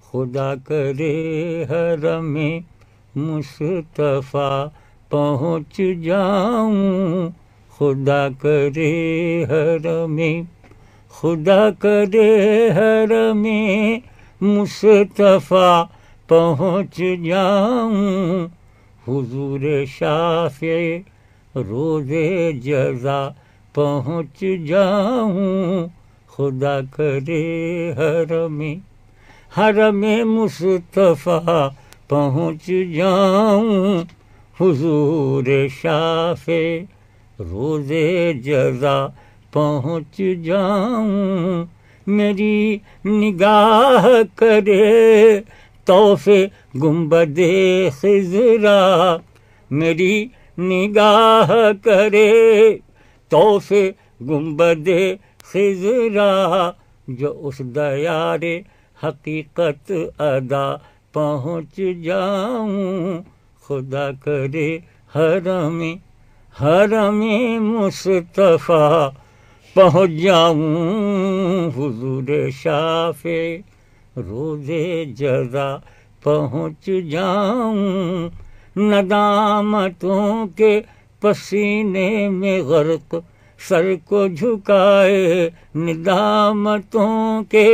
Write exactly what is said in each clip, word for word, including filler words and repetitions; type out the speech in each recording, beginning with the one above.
خدا کرے حرم مصطفیٰ پہنچ جاؤں، خدا کرے حرم، خدا کرے حرم مصطفیٰ پہنچ جاؤں، حضور شافع روز جزا پہنچ جاؤں، خدا کرے حرم حرم مصطفیٰ پہنچ جاؤں، حضور شافع روز جزا پہنچ جاؤں، میری نگاہ کرے طوف گنبد خضرا، میری نگاہ کرے طوف گنبد خضرا، جو اس دیار حقیقت ادا پہنچ جاؤں، خدا کرے حرم حرم مصطفیٰ پہنچ جاؤں، حضور شافع روز جزا پہنچ جاؤں، ندامتوں کے پسینے میں غرق سر کو جھکائے، ندامتوں کے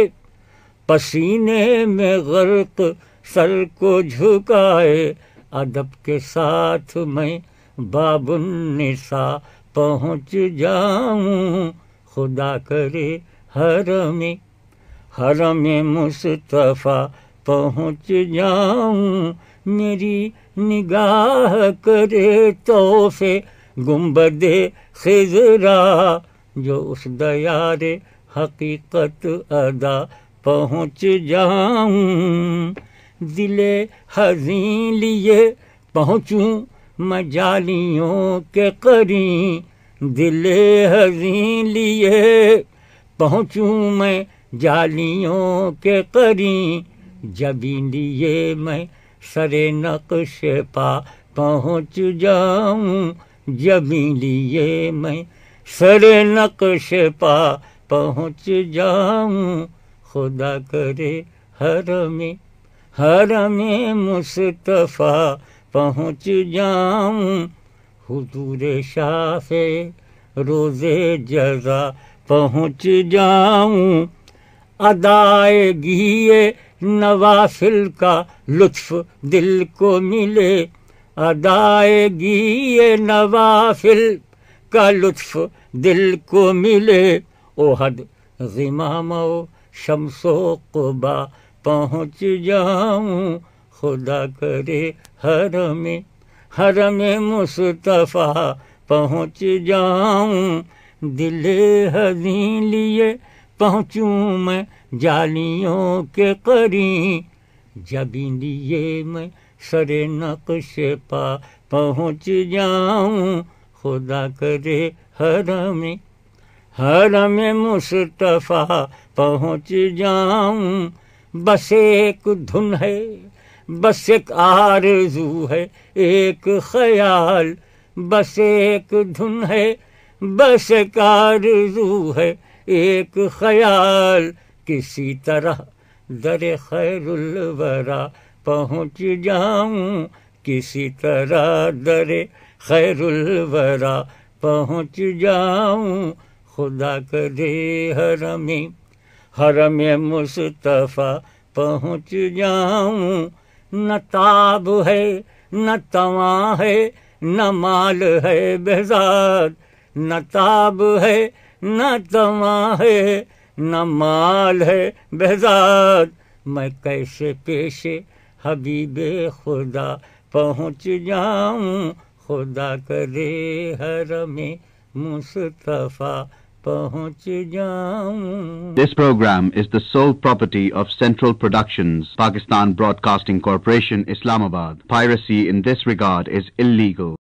پسینے میں غرق سر کو جھکائے، ادب کے ساتھ میں باب النساء پہنچ جاؤں، خدا کرے حرم حرم مصطفیٰ پہنچ جاؤں، میری نگاہ کرے طوف گنبد خضرا، جو اس دیار حقیقت ادا پہنچ جاؤں، دل حزین لیے پہنچوں میں جالیوں کے قریب، دل حزین لیے پہنچوں میں جالیوں کے قریب، جبھی لیے میں سر نقش پا پہنچ جاؤں، جبھی لیے میں سر نقش پا پہنچ جاؤں، خدا کرے حرم حرم مصطفیٰ پہنچ جاؤں، حضور شافع روز جزا پہنچ جاؤں، ادائیگی نوافل کا لطف دل کو ملے، ادائیگی نوافل کا لطف دل کو ملے، احد غمام و شمس و قبا پہنچ جاؤں، خدا کرے حرم حرم مصطفیٰ پہنچ جاؤں، دل حزین لیے پہنچوں میں جالیوں کے قریب، جبھی لیے میں سر نقش پا پہنچ جاؤں، خدا کرے حرم حرم مصطفیٰ پہنچ جاؤں، بس ایک دھن ہے، بس ایک آرزو ہے، ایک خیال، بس ایک دھن ہے، بس ایک آرزو ہے، ایک خیال، کسی طرح در خیر الورا پہنچ جاؤں، کسی طرح در خیر الورا پہنچ جاؤں، خدا کرے حرم حرم مصطفیٰ پہنچ جاؤں، نہ تاب ہے نہ تواں ہے نہ مال ہے بہزاد، نہ تاب ہے نہ تواں ہے نہ مال ہے بہزاد، میں کیسے پیش حبیب خدا پہنچ جاؤں، خدا کرے حرم مصطفیٰ پہنچ جاؤں۔ This program is the sole property of Central Productions, Pakistan Broadcasting Corporation, Islamabad. Piracy in this regard is illegal.